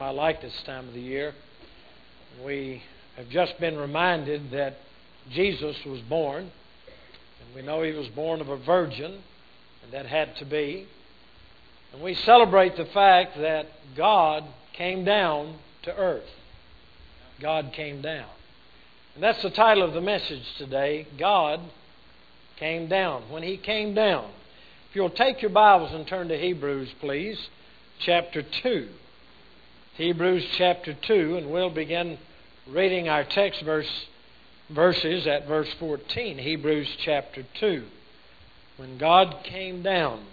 I like this time of the year. We have just been reminded that Jesus was born, and we know He was born of a virgin, and that had to be. And we celebrate the fact that God came down to earth. God came down. And that's the title of the message today, God came down. When He came down. If you'll take your Bibles and turn to Hebrews, please, chapter 2. Hebrews chapter 2, and we'll begin reading our text verses at verse 14. Hebrews chapter 2. When God came down.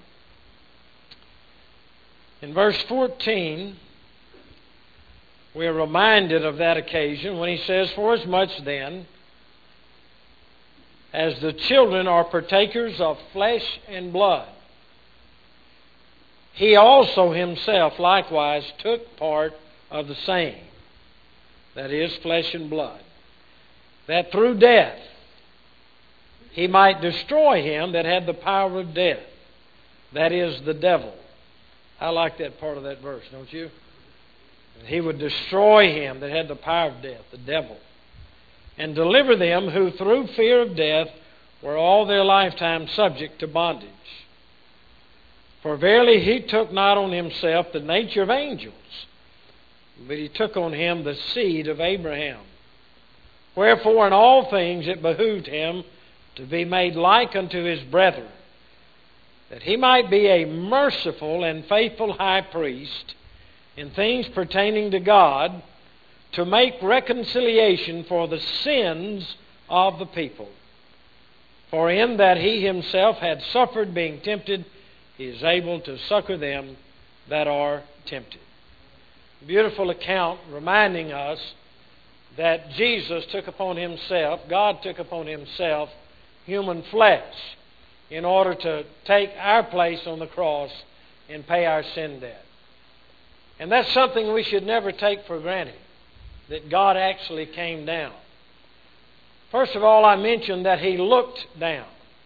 In verse 14, we are reminded of that occasion when he says, "Forasmuch then as the children are partakers of flesh and blood, He also Himself likewise took part of the same," that is, flesh and blood, "that through death He might destroy him that had the power of death, that is, the devil." I like that part of that verse, don't you? He would destroy him that had the power of death, the devil, and deliver them who through fear of death were all their lifetime subject to bondage. For verily He took not on Himself the nature of angels, but He took on Him the seed of Abraham. Wherefore in all things it behooved Him to be made like unto His brethren, that He might be a merciful and faithful high priest in things pertaining to God, to make reconciliation for the sins of the people. For in that He Himself had suffered being tempted, He is able to succor them that are tempted. Beautiful account reminding us that Jesus took upon Himself, God took upon Himself human flesh in order to take our place on the cross and pay our sin debt. And that's something we should never take for granted, that God actually came down. First of all, I mentioned that He looked down.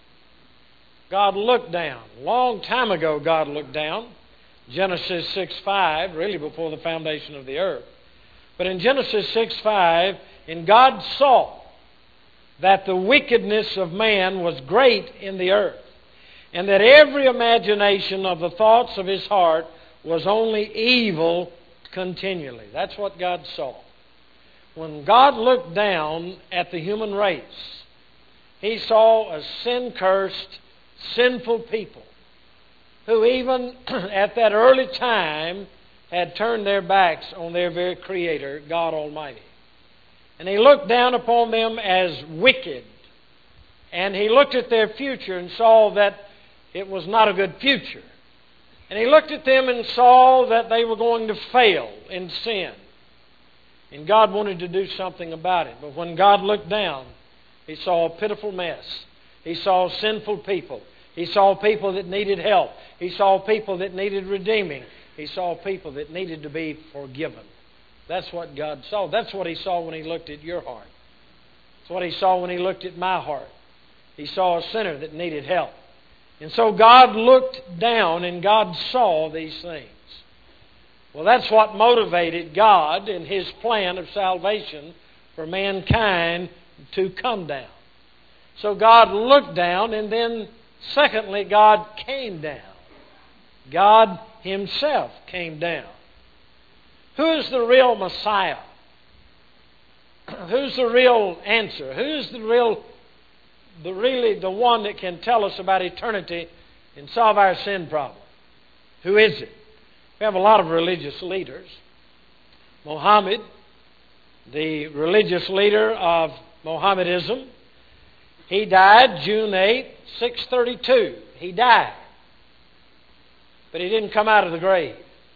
God looked down. A long time ago, God looked down. Genesis 6:5, really before the foundation of the earth. But in Genesis 6:5, and God saw that the wickedness of man was great in the earth, and that every imagination of the thoughts of his heart was only evil continually. That's what God saw. When God looked down at the human race, He saw a sin-cursed, sinful people who even at that early time had turned their backs on their very Creator, God Almighty. And He looked down upon them as wicked. And He looked at their future and saw that it was not a good future. And He looked at them and saw that they were going to fail in sin. And God wanted to do something about it. But when God looked down, He saw a pitiful mess. He saw sinful people. He saw people that needed help. He saw people that needed redeeming. He saw people that needed to be forgiven. That's what God saw. That's what He saw when He looked at your heart. That's what He saw when He looked at my heart. He saw a sinner that needed help. And so God looked down and God saw these things. Well, that's what motivated God in His plan of salvation for mankind to come down. So God looked down, and then secondly, God came down. God Himself came down. Who is the real Messiah? Who's the real answer? Who's really the one that can tell us about eternity and solve our sin problem? Who is it? We have a lot of religious leaders. Muhammad, the religious leader of Mohammedanism, he died June 8, 632. He died. But he didn't come out of the grave.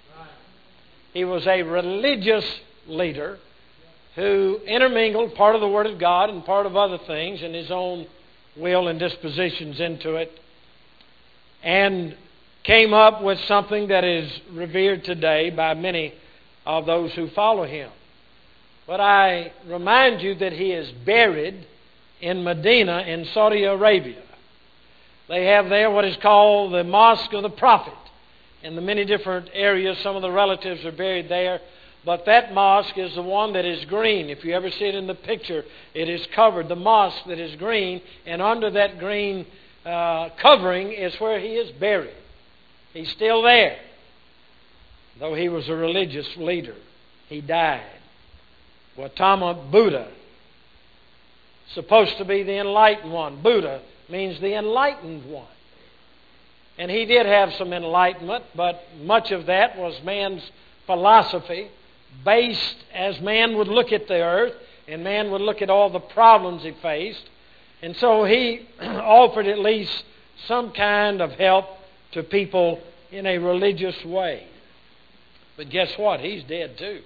He was a religious leader who intermingled part of the Word of God and part of other things and his own will and dispositions into it, and came up with something that is revered today by many of those who follow him. But I remind you that he is buried in Medina in Saudi Arabia. They have there what is called the Mosque of the Prophet. In the many different areas, some of the relatives are buried there. But that mosque is the one that is green. If you ever see it in the picture, it is covered. The mosque that is green, and under that green covering is where he is buried. He's still there. Though he was a religious leader, he died. Gautama Buddha, supposed to be the enlightened one. Buddha means the enlightened one. And he did have some enlightenment, but much of that was man's philosophy, based as man would look at the earth and man would look at all the problems he faced. And so he offered at least some kind of help to people in a religious way. But guess what? He's dead too.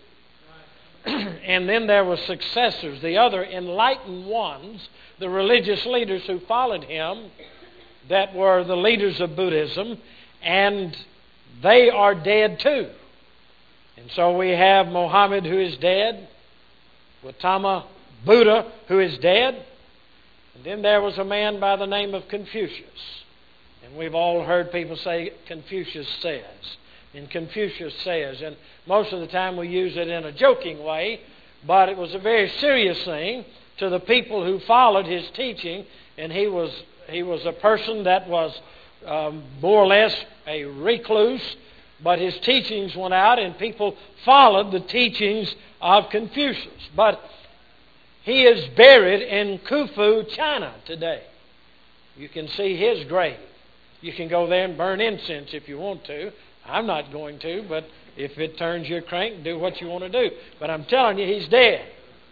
And then there were successors, the other enlightened ones, the religious leaders who followed him, that were the leaders of Buddhism, and they are dead too. And so we have Muhammad, who is dead, Gautama Buddha, who is dead, and then there was a man by the name of Confucius. And we've all heard people say Confucius says. And Confucius says, and most of the time we use it in a joking way, but it was a very serious thing to the people who followed his teaching. And he was a person that was more or less a recluse, but his teachings went out and people followed the teachings of Confucius. But he is buried in Khufu, China today. You can see his grave. You can go there and burn incense if you want to. I'm not going to, but if it turns your crank, do what you want to do. But I'm telling you, he's dead.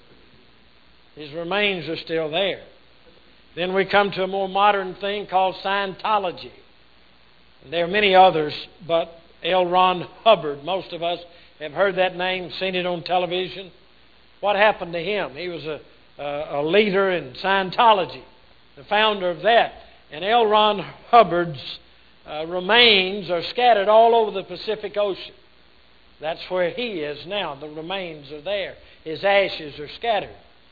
His remains are still there. Then we come to a more modern thing called Scientology. And there are many others, but L. Ron Hubbard, most of us have heard that name, seen it on television. What happened to him? He was a leader in Scientology, the founder of that. And L. Ron Hubbard's remains are scattered all over the Pacific Ocean. That's where he is now. The remains are there. His ashes are scattered.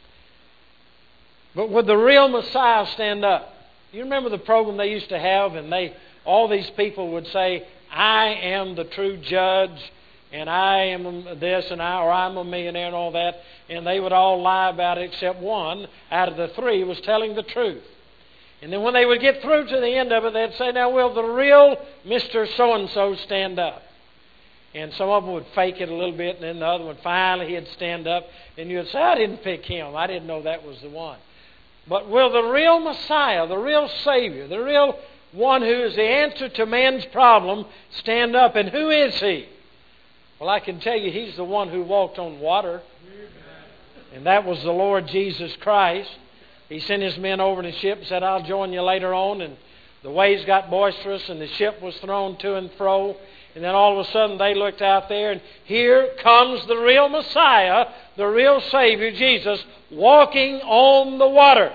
But would the real Messiah stand up? You remember the program they used to have, and all these people would say, I am the true judge, and I am this, or I'm a millionaire and all that. And they would all lie about it except one out of the three was telling the truth. And then when they would get through to the end of it, they'd say, now will the real Mr. So-and-so stand up? And some of them would fake it a little bit, and then the other one, finally he'd stand up. And you'd say, I didn't pick him. I didn't know that was the one. But will the real Messiah, the real Savior, the real one who is the answer to man's problem, stand up? And who is he? Well, I can tell you, he's the one who walked on water. And that was the Lord Jesus Christ. He sent his men over in the ship and said, I'll join you later on. And the waves got boisterous and the ship was thrown to and fro. And then all of a sudden they looked out there, and here comes the real Messiah, the real Savior, Jesus, walking on the water.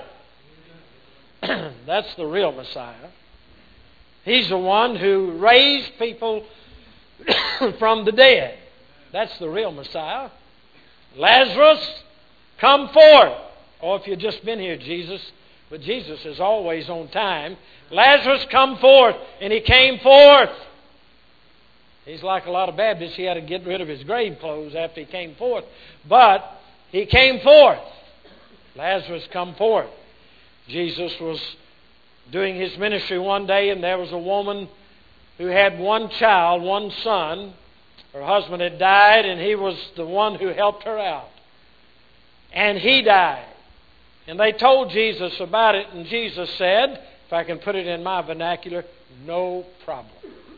That's the real Messiah. He's the one who raised people from the dead. That's the real Messiah. Lazarus, come forth. Oh, if you've just been here, Jesus. But Jesus is always on time. Lazarus, come forth. And he came forth. He's like a lot of Baptists. He had to get rid of his grave clothes after he came forth. But he came forth. Lazarus, come forth. Jesus was doing his ministry one day, and there was a woman who had one child, one son. Her husband had died, and he was the one who helped her out. And he died. And they told Jesus about it, and Jesus said, if I can put it in my vernacular, no problem.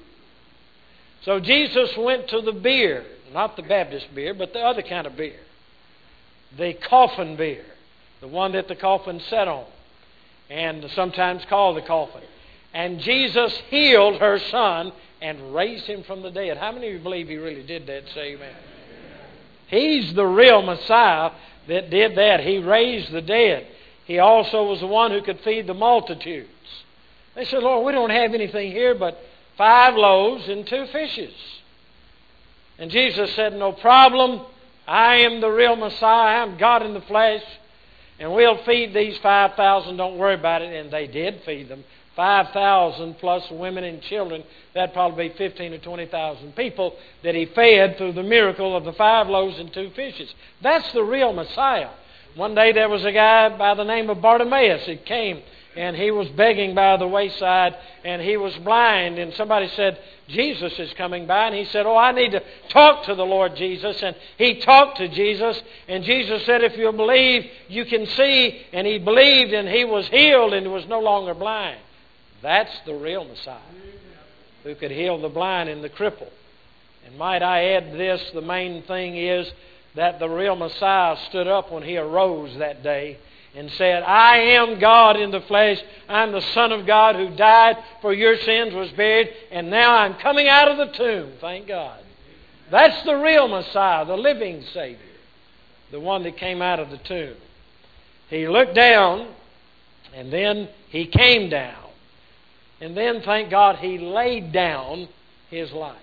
So Jesus went to the beer, not the Baptist beer, but the other kind of beer. The coffin beer, the one that the coffin sat on, and sometimes called the coffin. And Jesus healed her son and raised him from the dead. How many of you believe he really did that? Say amen. He's the real Messiah that did that. He raised the dead. He also was the one who could feed the multitudes. They said, Lord, we don't have anything here but 5 loaves and 2 fishes. And Jesus said, no problem. I am the real Messiah. I'm God in the flesh. And we'll feed these 5,000. Don't worry about it. And they did feed them. 5,000 plus women and children. That'd probably be 15 or 20,000 people that He fed through the miracle of the 5 loaves and 2 fishes. That's the real Messiah. One day there was a guy by the name of Bartimaeus. He came and he was begging by the wayside, and he was blind, and somebody said, Jesus is coming by, and he said, I need to talk to the Lord Jesus. And he talked to Jesus, and Jesus said, if you believe, you can see. And he believed, and he was healed, and was no longer blind. That's the real Messiah, who could heal the blind and the crippled. And might I add this, the main thing is that the real Messiah stood up when He arose that day and said, I am God in the flesh. I'm the Son of God who died for your sins, was buried, and now I'm coming out of the tomb. Thank God. That's the real Messiah, the living Savior, the one that came out of the tomb. He looked down, and then He came down. And then, thank God, He laid down His life.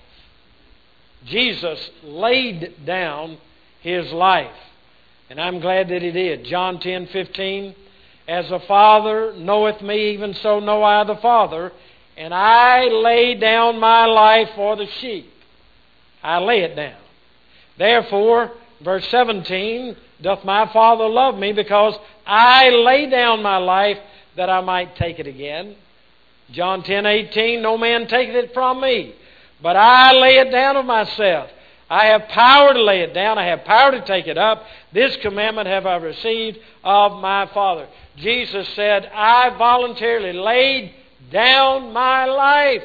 Jesus laid down His life. And I'm glad that He did. John 10:15, as the Father knoweth me, even so know I the Father, and I lay down my life for the sheep. I lay it down. Therefore, verse 17, doth my Father love me, because I lay down my life that I might take it again. John 10:18, no man taketh it from me, but I lay it down of myself. I have power to lay it down. I have power to take it up. This commandment have I received of my Father. Jesus said, I voluntarily laid down my life.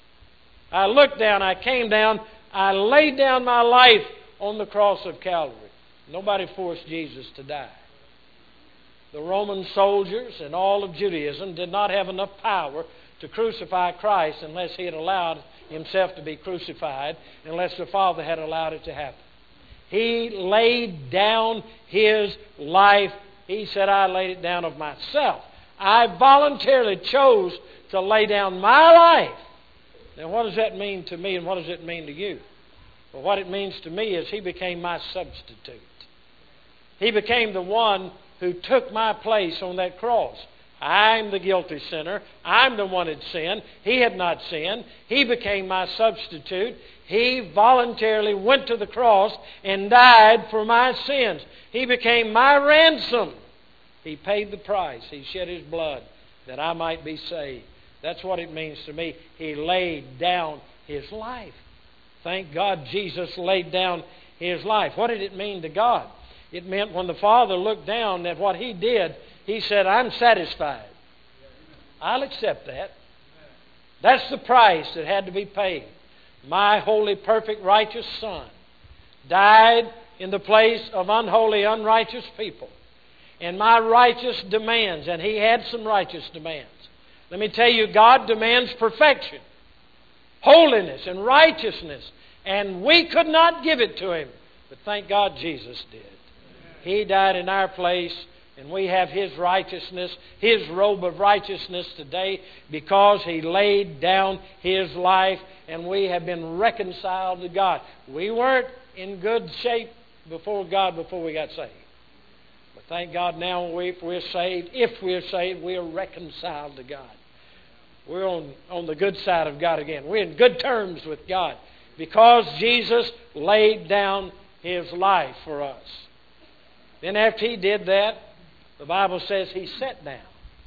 I looked down. I came down. I laid down my life on the cross of Calvary. Nobody forced Jesus to die. The Roman soldiers and all of Judaism did not have enough power to crucify Christ unless He had allowed Himself to be crucified, unless the Father had allowed it to happen. He laid down His life. He said, I laid it down of myself. I voluntarily chose to lay down my life. Now, what does that mean to me, and what does it mean to you? Well, what it means to me is He became my substitute. He became the one who took my place on that cross. I'm the guilty sinner. I'm the one that sinned. He had not sinned. He became my substitute. He voluntarily went to the cross and died for my sins. He became my ransom. He paid the price. He shed His blood that I might be saved. That's what it means to me. He laid down His life. Thank God Jesus laid down His life. What did it mean to God? It meant when the Father looked down at what He did, He said, I'm satisfied. I'll accept that. That's the price that had to be paid. My holy, perfect, righteous Son died in the place of unholy, unrighteous people. And my righteous demands, and He had some righteous demands. Let me tell you, God demands perfection, holiness, and righteousness. And we could not give it to Him. But thank God Jesus did. He died in our place, and we have His righteousness, His robe of righteousness today, because He laid down His life, and we have been reconciled to God. We weren't in good shape before God before we got saved. But thank God now if we're saved, we are reconciled to God. We're on the good side of God again. We're in good terms with God because Jesus laid down His life for us. Then after He did that, the Bible says He sat down.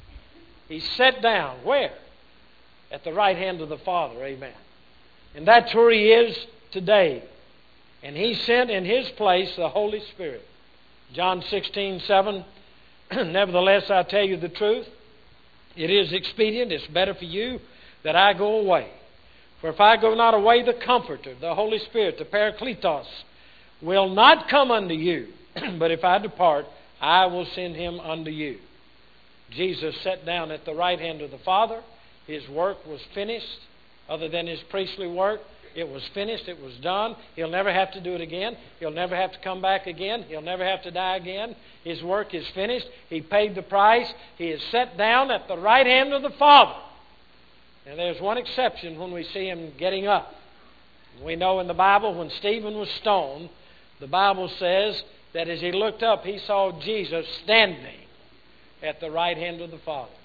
He sat down. Where? At the right hand of the Father. Amen. And that's where He is today. And He sent in His place the Holy Spirit. John 16:7. Nevertheless, I tell you the truth. It is expedient, it's better for you that I go away. For if I go not away, the Comforter, the Holy Spirit, the Parakletos, will not come unto you. But if I depart, I will send Him unto you. Jesus sat down at the right hand of the Father. His work was finished. Other than His priestly work, it was finished. It was done. He'll never have to do it again. He'll never have to come back again. He'll never have to die again. His work is finished. He paid the price. He is set down at the right hand of the Father. And there's one exception when we see Him getting up. We know in the Bible when Stephen was stoned, the Bible says that as he looked up, he saw Jesus standing at the right hand of the Father.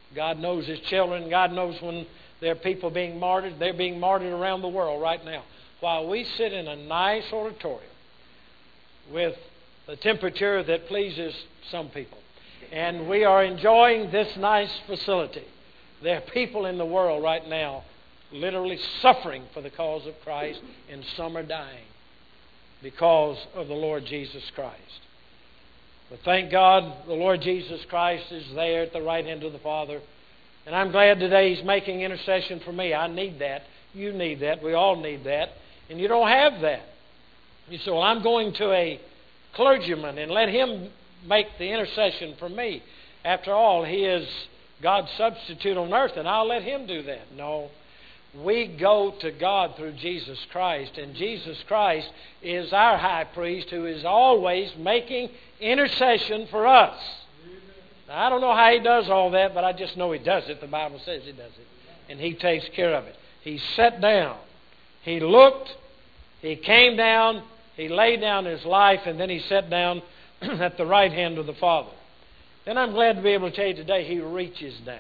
God knows His children. God knows when there are people being martyred. They're being martyred around the world right now. While we sit in a nice auditorium with a temperature that pleases some people, and we are enjoying this nice facility, there are people in the world right now literally suffering for the cause of Christ, and some are dying because of the Lord Jesus Christ. But thank God the Lord Jesus Christ is there at the right hand of the Father. And I'm glad today He's making intercession for me. I need that. You need that. We all need that. And you don't have that. You say, well, I'm going to a clergyman and let him make the intercession for me. After all, he is God's substitute on earth, and I'll let him do that. No. We go to God through Jesus Christ, and Jesus Christ is our high priest who is always making intercession for us. Now, I don't know how He does all that, but I just know He does it. The Bible says He does it, and He takes care of it. He sat down, He looked, He came down, He laid down His life, and then He sat down at the right hand of the Father. Then I'm glad to be able to tell you today He reaches down.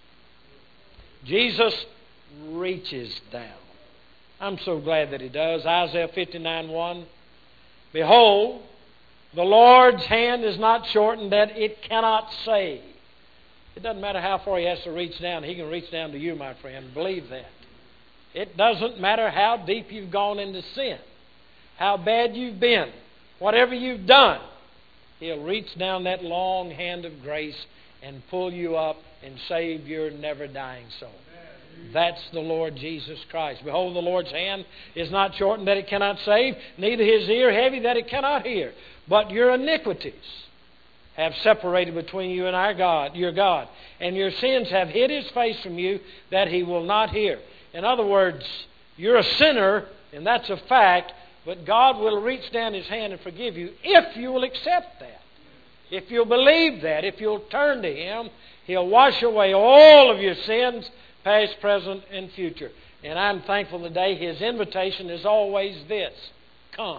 Jesus reaches down. I'm so glad that He does. Isaiah 59:1. Behold, the Lord's hand is not shortened that it cannot save. It doesn't matter how far He has to reach down. He can reach down to you, my friend. Believe that. It doesn't matter how deep you've gone into sin, how bad you've been, whatever you've done. He'll reach down that long hand of grace and pull you up and save your never-dying soul. That's the Lord Jesus Christ. Behold, the Lord's hand is not shortened that it cannot save, neither His ear heavy that it cannot hear. But your iniquities have separated between you and our God, your God, and your sins have hid His face from you that He will not hear. In other words, you're a sinner, and that's a fact, but God will reach down His hand and forgive you if you will accept that. If you'll believe that, if you'll turn to Him, He'll wash away all of your sins, past, present, and future. And I'm thankful today His invitation is always this: come.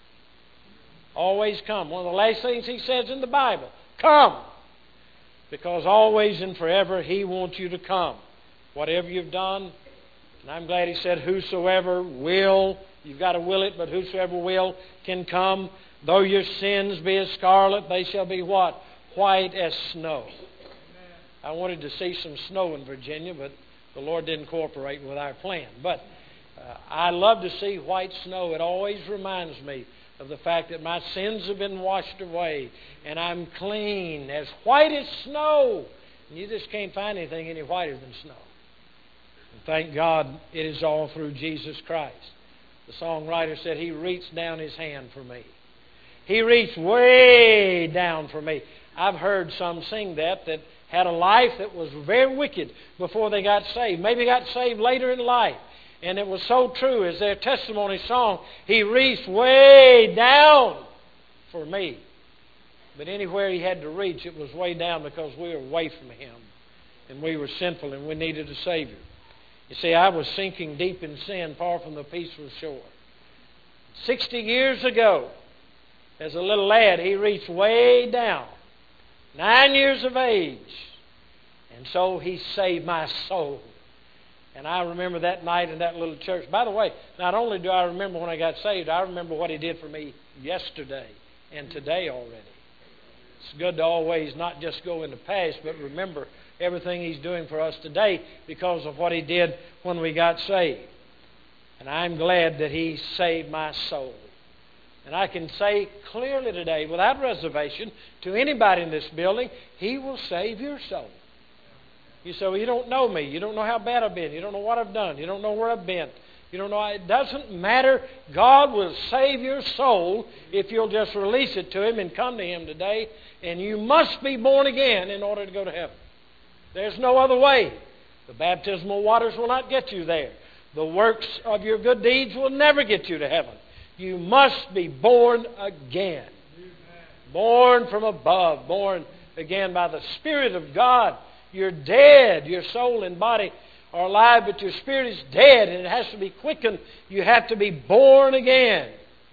Always come. One of the last things He says in the Bible, come. Because always and forever He wants you to come. Whatever you've done, and I'm glad He said whosoever will. You've got to will it, but whosoever will can come. Though your sins be as scarlet, they shall be what? White as snow. I wanted to see some snow in Virginia, but the Lord didn't cooperate with our plan. But I love to see white snow. It always reminds me of the fact that my sins have been washed away and I'm clean, as white as snow. And you just can't find anything any whiter than snow. And thank God it is all through Jesus Christ. The songwriter said He reached down His hand for me. He reached way down for me. I've heard some sing that had a life that was very wicked before they got saved. Maybe got saved later in life. And it was so true as their testimony song, He reached way down for me. But anywhere He had to reach, it was way down because we were away from Him. And we were sinful and we needed a Savior. You see, I was sinking deep in sin, far from the peaceful shore. 60 years ago, as a little lad, He reached way down. 9 years of age. And so He saved my soul. And I remember that night in that little church. By the way, not only do I remember when I got saved, I remember what He did for me yesterday and today already. It's good to always not just go in the past, but remember everything He's doing for us today because of what He did when we got saved. And I'm glad that He saved my soul. And I can say clearly today, without reservation, to anybody in this building, He will save your soul. You say, well, you don't know me. You don't know how bad I've been. You don't know what I've done. You don't know where I've been. You don't know. It doesn't matter. God will save your soul if you'll just release it to Him and come to Him today. And you must be born again in order to go to heaven. There's no other way. The baptismal waters will not get you there. The works of your good deeds will never get you to heaven. You must be born again. Born from above. Born again by the Spirit of God. You're dead. Your soul and body are alive, but your spirit is dead and it has to be quickened. You have to be born again.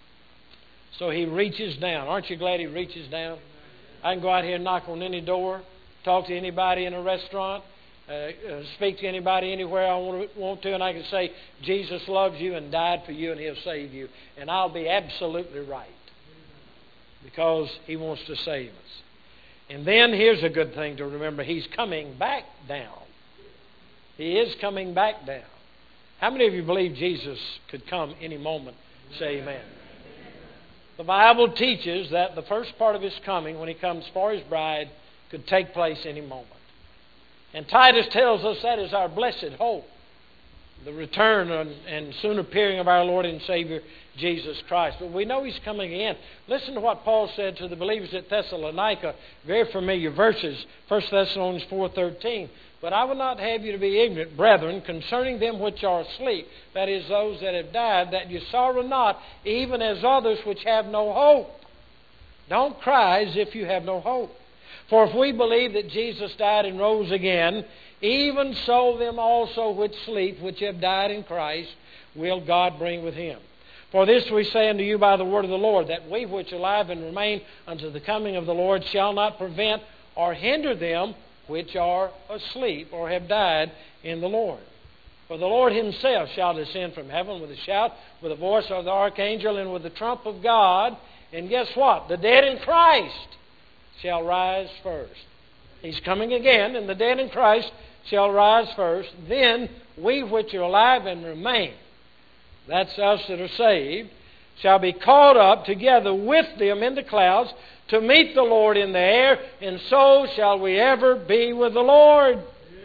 So He reaches down. Aren't you glad He reaches down? I can go out here and knock on any door, talk to anybody in a restaurant, speak to anybody anywhere I want to, and I can say, Jesus loves you and died for you and He'll save you. And I'll be absolutely right. Because He wants to save us. And then here's a good thing to remember. He's coming back down. He is coming back down. How many of you believe Jesus could come any moment? Say amen. The Bible teaches that the first part of His coming, when He comes for His bride, could take place any moment. And Titus tells us that is our blessed hope. The return and soon appearing of our Lord and Savior, Jesus Christ. But we know He's coming again. Listen to what Paul said to the believers at Thessalonica. Very familiar verses. 1 Thessalonians 4:13. But I would not have you to be ignorant, brethren, concerning them which are asleep, that is, those that have died, that you sorrow not, even as others which have no hope. Don't cry as if you have no hope. For if we believe that Jesus died and rose again, even so them also which sleep, which have died in Christ, will God bring with Him. For this we say unto you by the word of the Lord, that we which are alive and remain unto the coming of the Lord shall not prevent or hinder them which are asleep or have died in the Lord. For the Lord Himself shall descend from heaven with a shout, with the voice of the archangel, and with the trump of God. And guess what? The dead in Christ shall rise first. He's coming again, and the dead in Christ shall rise first. Then we which are alive and remain, that's us that are saved, shall be caught up together with them in the clouds to meet the Lord in the air, and so shall we ever be with the Lord.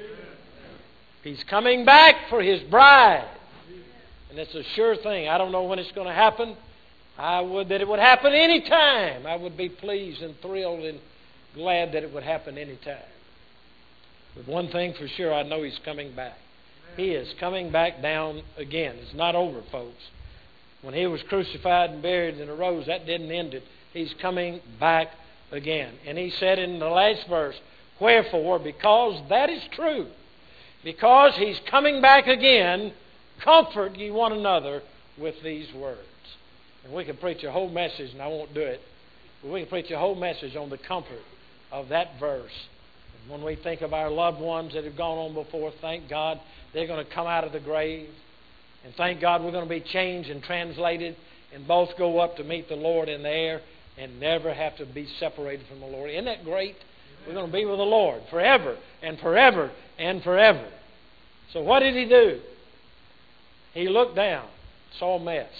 He's coming back for His bride. And it's a sure thing. I don't know when it's going to happen. I would that it would happen any time. I would be pleased and thrilled and glad that it would happen any time. But one thing for sure, I know He's coming back. He is coming back down again. It's not over, folks. When He was crucified and buried and arose, that didn't end it. He's coming back again. And He said in the last verse, wherefore, because that is true, because He's coming back again, comfort ye one another with these words. And we can preach a whole message, and I won't do it, but we can preach a whole message on the comfort of that verse. And when we think of our loved ones that have gone on before, thank God they're going to come out of the grave. And thank God we're going to be changed and translated and both go up to meet the Lord in the air and never have to be separated from the Lord. Isn't that great? We're going to be with the Lord forever and forever and forever. So what did He do? He looked down, saw a mess.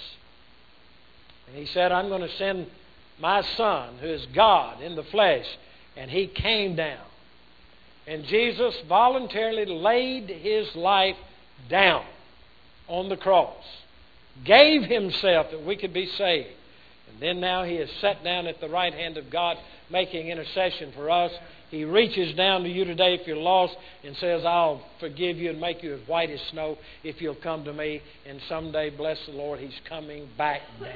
And He said, I'm going to send my Son, who is God in the flesh. And He came down. And Jesus voluntarily laid His life down on the cross. Gave Himself that we could be saved. And then now He is sat down at the right hand of God, making intercession for us. He reaches down to you today if you're lost and says, I'll forgive you and make you as white as snow if you'll come to me. And someday, bless the Lord, He's coming back down.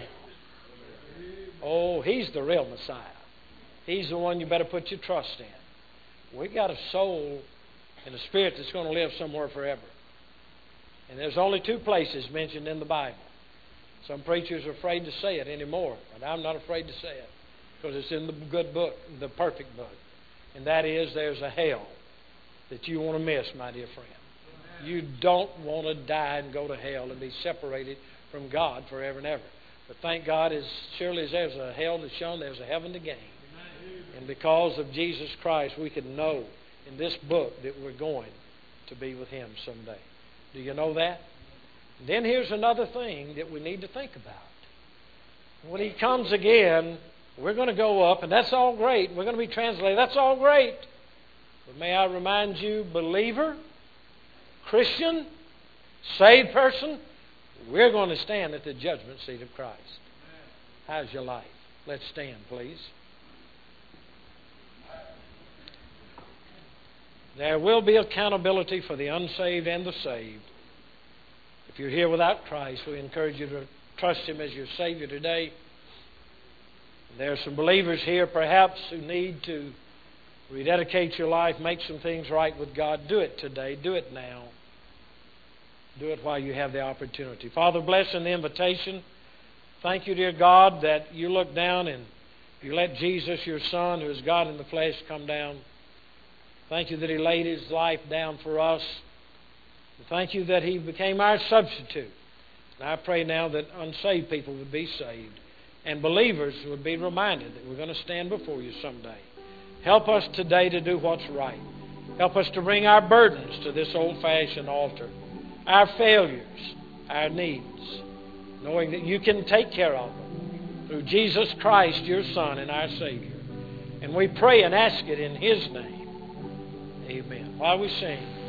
Oh, He's the real Messiah. He's the one you better put your trust in. We got a soul and a spirit that's going to live somewhere forever. And there's only two places mentioned in the Bible. Some preachers are afraid to say it anymore, but I'm not afraid to say it because it's in the good book, the perfect book. And that is, there's a hell that you want to miss, my dear friend. You don't want to die and go to hell and be separated from God forever and ever. But thank God, as surely as there's a hell to shun, there's a heaven to gain. And because of Jesus Christ, we can know in this book that we're going to be with Him someday. Do you know that? And then here's another thing that we need to think about. When He comes again, we're going to go up, and that's all great. We're going to be translated. That's all great. But may I remind you, believer, Christian, saved person, we're going to stand at the judgment seat of Christ. How's your life? Let's stand, please. There will be accountability for the unsaved and the saved. If you're here without Christ, we encourage you to trust Him as your Savior today. There are some believers here perhaps who need to rededicate your life, make some things right with God. Do it today. Do it now. Do it while you have the opportunity. Father, bless in the invitation. Thank you, dear God, that you look down and you let Jesus, your Son, who is God in the flesh, come down. Thank you that He laid His life down for us. Thank you that He became our substitute. And I pray now that unsaved people would be saved and believers would be reminded that we're going to stand before you someday. Help us today to do what's right. Help us to bring our burdens to this old-fashioned altar, our failures, our needs, knowing that you can take care of them through Jesus Christ, your Son and our Savior. And we pray and ask it in His name. Amen. While we sing,